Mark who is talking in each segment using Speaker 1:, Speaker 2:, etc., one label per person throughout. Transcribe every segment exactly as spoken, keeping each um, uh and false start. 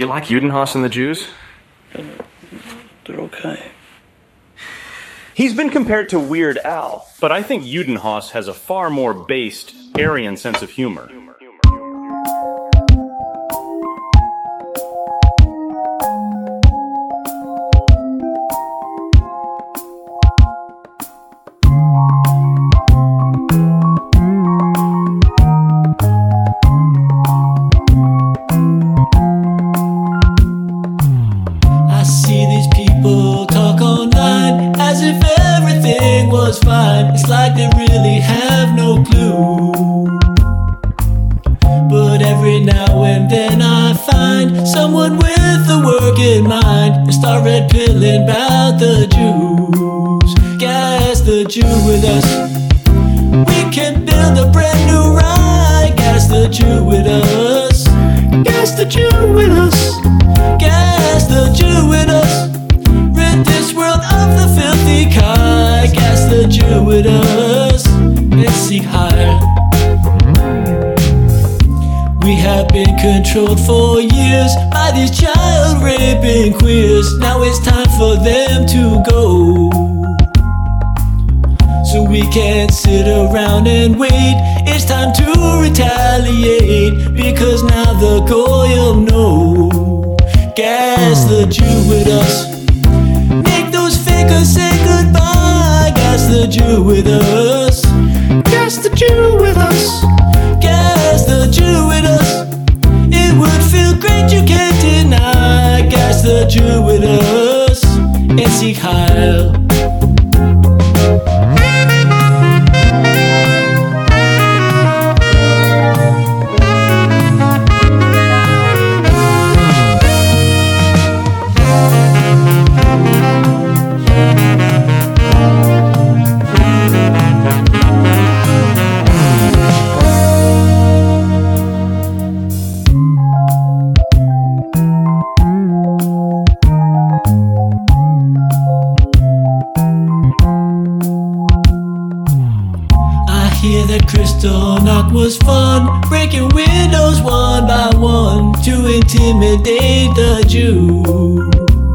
Speaker 1: You like Judenhaus and the Jews?
Speaker 2: Uh, they're okay.
Speaker 1: He's been compared to Weird Al, but I think Judenhaus has a far more based, Aryan sense of humor.
Speaker 3: It's like they really have no clue. But every now and then I find someone with a working mind and start red pilling about the Jews. Gas the Jew with us. We can build a brand new Reich. Gas the Jew with us. Gas the Jew with us. Gas the Jew with us. Rid this world of the filthy kind. Gas the Jew with us and seek higher. We have been controlled for years by these child raping queers. Now it's time for them to go. So we can't sit around and wait. It's time to retaliate, because now the Goyim know. Gas the Jew with us. Make those fakers say goodbye. Gas the Jew with us. Gas the Jew with us. Gas the Jew with us. It would feel great, you can't deny. Gas the Jew with us and seek Heil. Kristallnacht was fun, breaking windows one by one to intimidate the Jew.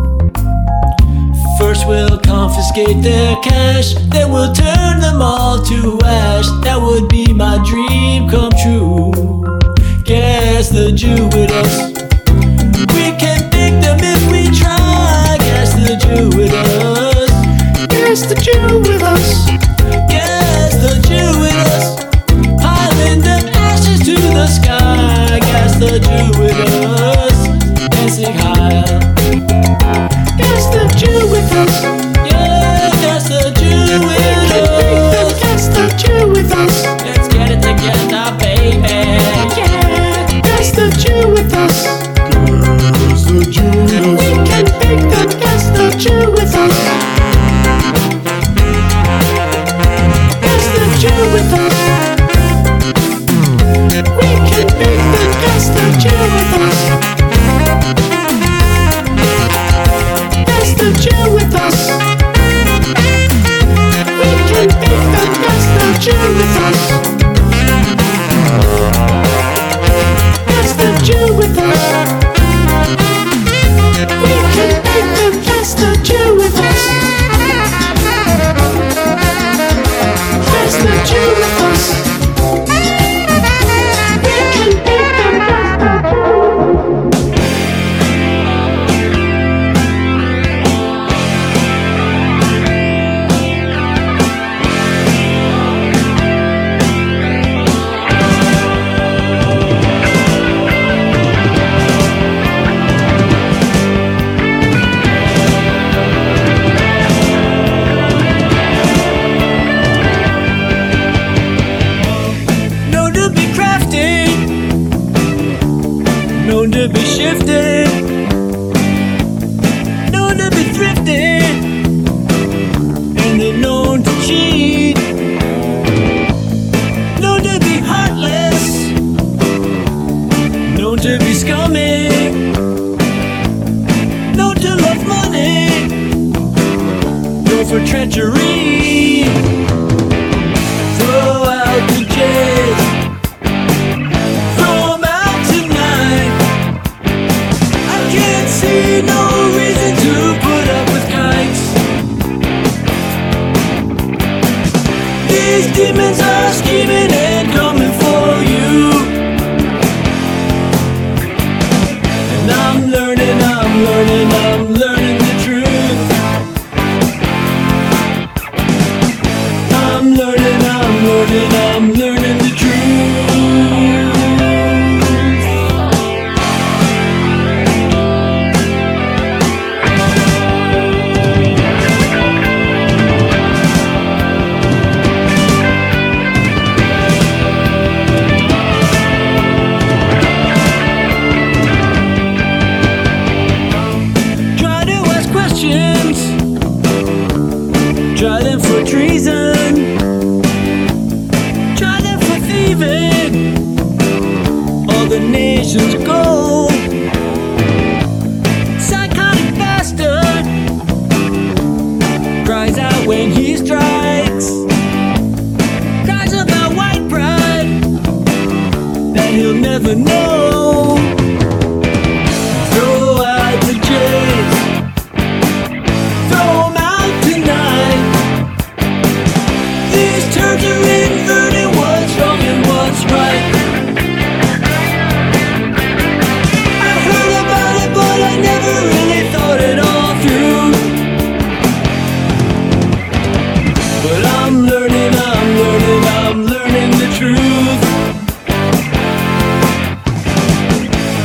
Speaker 3: First we'll confiscate their cash, then we'll turn them all to ash. That would be my dream come true. Gas the Jew with us. We can pick them if we try. Gas the Jew with us. Gas the Jew with us. Gas the Jew with us. To the sky, gas the Jew with us and sing higher. Gas the Jew with us. Yeah, gas the Jew with us. Gas the Jew with us. Let's get it together, baby. Yeah, gas the Jew with us. Gas the Jew with us. We can make them gas the Jew with us. Gas the Jew with us. We can make them gas the Jew with us. Gas the Jew with us. We can make them gas the Jew with us. Gas the Jew with us. We can make them gas the Jew with us. Gas the Jew with us. Known to be shifty, known to be thrifty, and they're known to cheat, known to be heartless, known to be scummy, known to love money, known for treachery. Throw out the jazz. Throw 'em out tonight. I generations go. Psychotic bastard cries out when he strikes, cries about white pride that he'll never know. Throw out the chains, throw 'em out tonight. These turds are inverting what's wrong and what's right. I heard about it, but I never really thought it all through. But I'm learning, I'm learning, I'm learning the truth.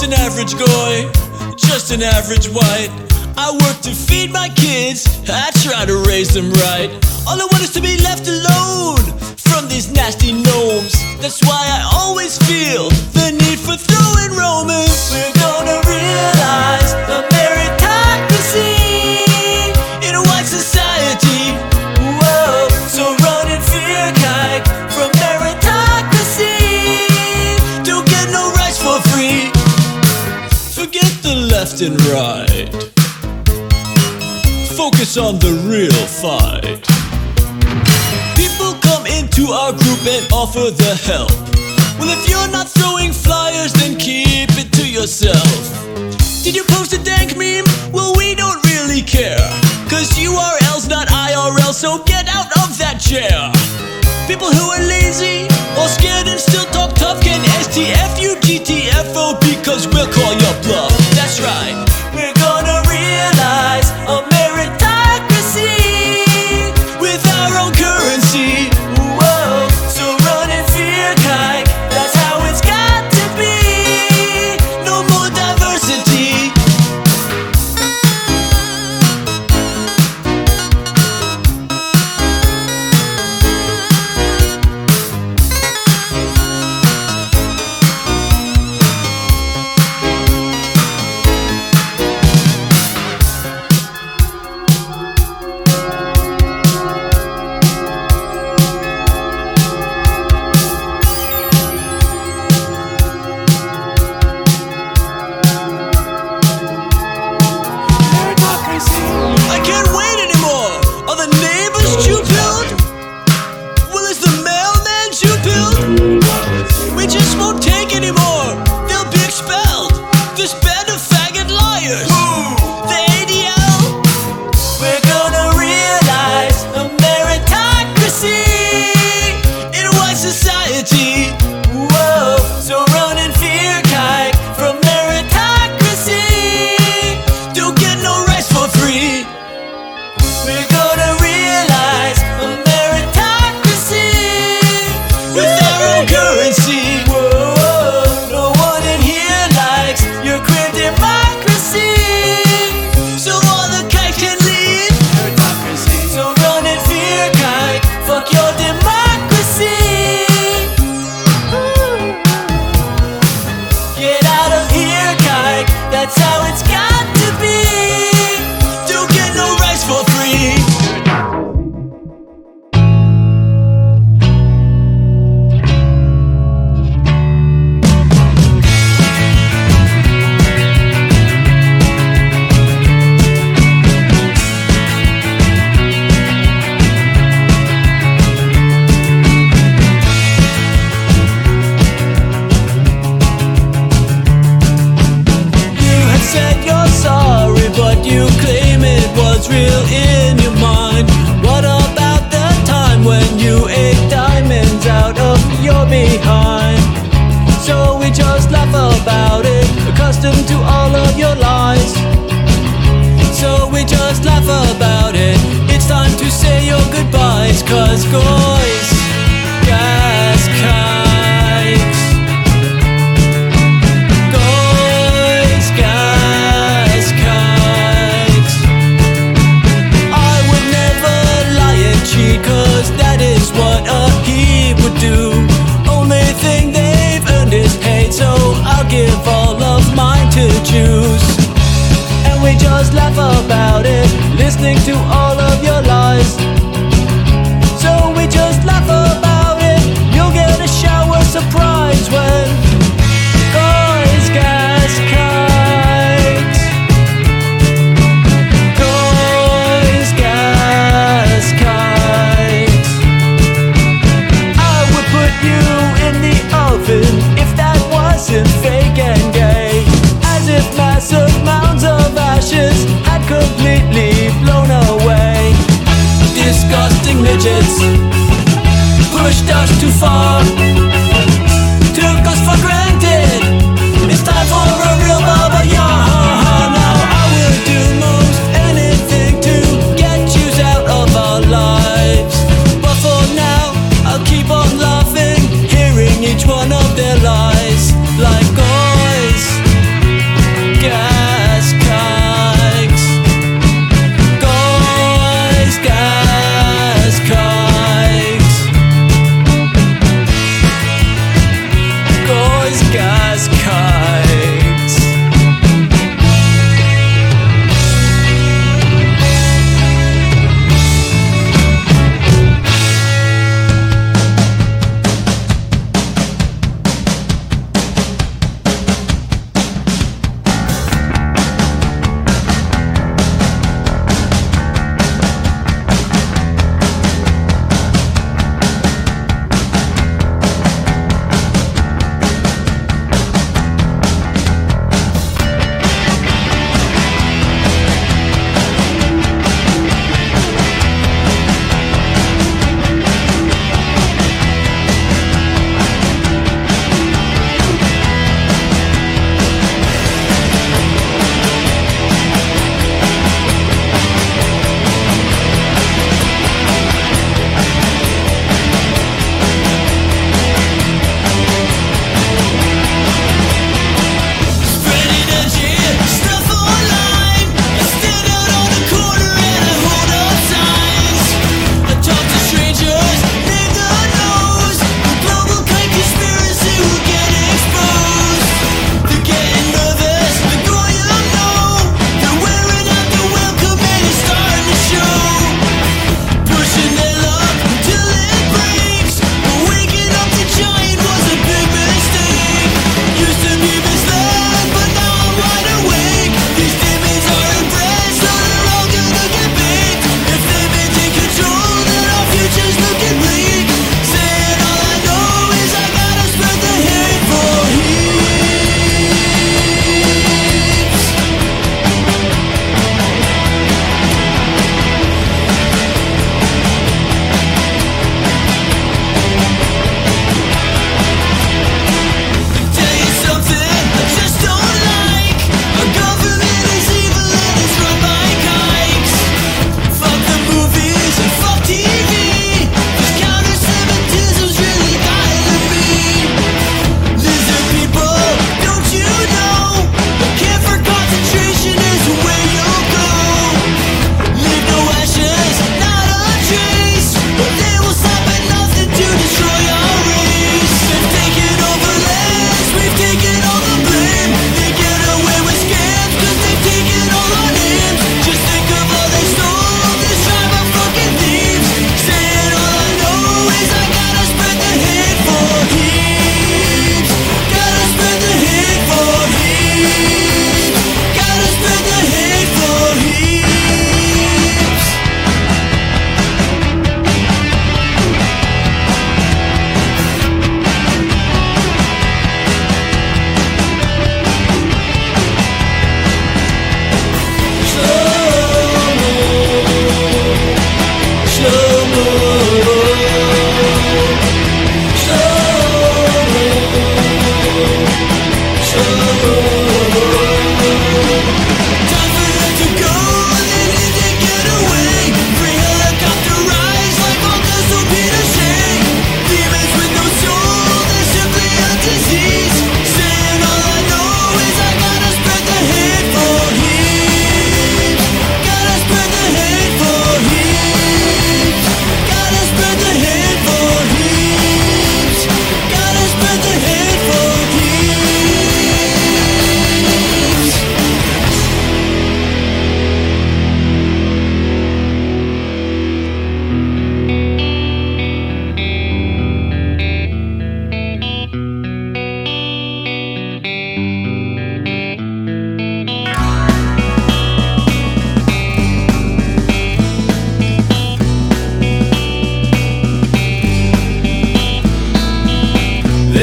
Speaker 3: just an average guy, just an average white. I work to feed my kids, I try to raise them right. All I want is to be left alone from these nasty gnomes. That's why I always feel the need for throwing Romans. We're gonna realize the meritocracy in a white society. Whoa, so run in fear, kike, from meritocracy. Don't get no rights for free. Forget the left and right. Focus on the real fight. People come into our group and offer the help. Well, if you're not throwing flyers, then keep it to yourself. Did you post a dank meme? Well, we don't really care, cause U R L's not I R L, so get out of that chair. People who are lazy or scared and still talk tough can S T F U G T F O, because we'll call your bluff. That's right, we're gonna realize a meritocracy with our own currency. Whoa, so run in fear, kike, that's how it's got to be. No more diversity. I can't wait anymore. Are the neighbors Jew-pilled? Well, is the mailman Jew-pilled? We just won't take anymore. They'll be expelled. This band of faggot liars. The A D L. We're gonna realize a meritocracy in a white society. Whoa, so run in fear, kike, from meritocracy. Don't get no rights for free. We're gonna realize a meritocracy with our own currency. Whoa, no one in here likes your queer democracy, so all the kites can leave. Meritocracy. So run in fear, kike, fuck your democracy. Get out of here, kike, that's how it's got to be. Don't get no rights for free. You had said you're sorry, but you claim it was real in your mind. What about the time when you ate diamonds out of your behind? So we just laugh about it, accustomed to all of your lies. So we just laugh about it. It's time to say your goodbyes, cause guys, gas kikes. Guys, gas kikes. I would never lie and cheat, cause that is what a he would do. Only thing they've earned is hate, so I'll give all of mine to Jews. And we just laugh about it, listening to all of your lies. So we just laugh about it. You'll get a shower surprise when guys, gas kites. Guys, gas kites. I would put you in the oven if that wasn't fake and gay. As if massive mounds of ashes had completely blown away. Disgusting midgets pushed us too far, took us for granted. It's time for a real Baba Yaga. Now I will do most anything to get you out of our lives, but for now I'll keep on laughing, hearing each one of their lies. Like guys,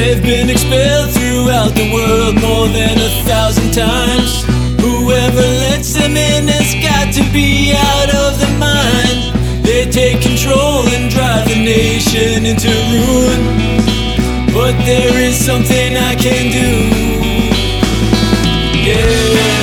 Speaker 3: They've been expelled throughout the world more than a thousand times. Whoever lets them in has got to be out of their mind. They take control and drive the nation into ruin. But there is something I can do. Yeah.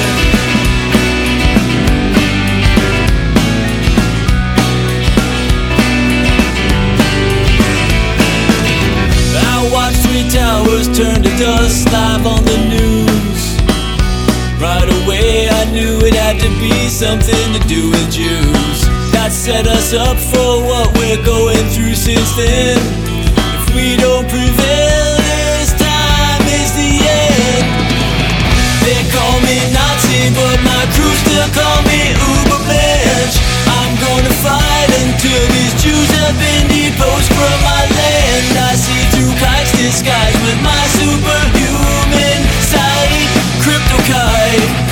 Speaker 3: I watched three towers turn to dust live on the news. Right away I knew it had to be something to do with Jews. That set us up for what we're going through since then. If we don't prevail, this time is the end. They call me Nazi, but my crew still call me Ubermensch. I'm gonna fight until these Jews have been deposed from my land. I see through kites disguised with my superhuman sight. Crypto kite.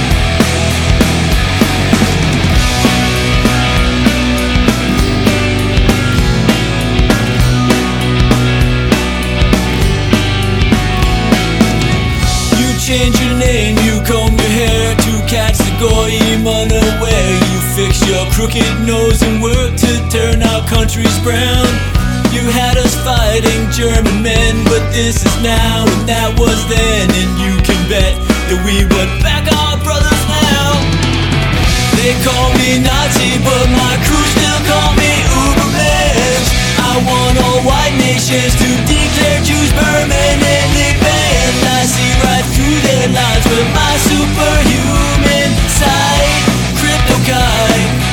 Speaker 3: Change your name, you comb your hair to catch the goyim unaware. You fix your crooked nose and work to turn our countries brown. You had us fighting German men, but this is now and that was then. And you can bet that we would back our brothers now. They call me Nazi, but my crew still call me Ubermensch. I want all white nations to declare Jews permanently banned. I see right through their lives with my superhuman sight. Crypto kite.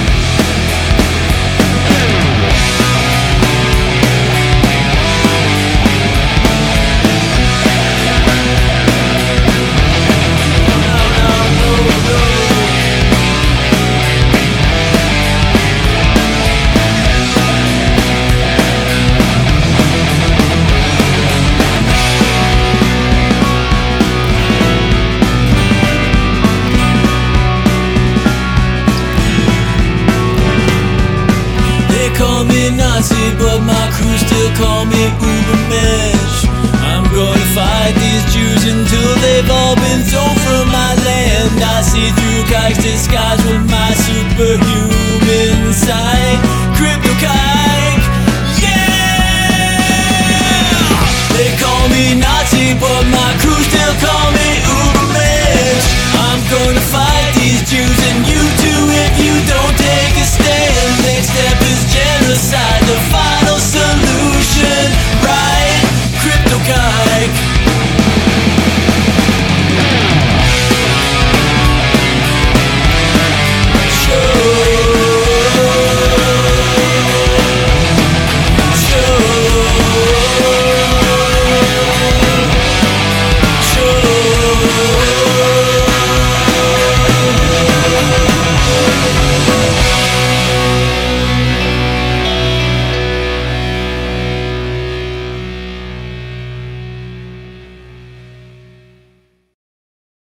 Speaker 3: Nazi, but my crew still call me Ubermensch. I'm gonna fight these Jews until they've all been thrown from my land. I see through kites disguised with my superhuman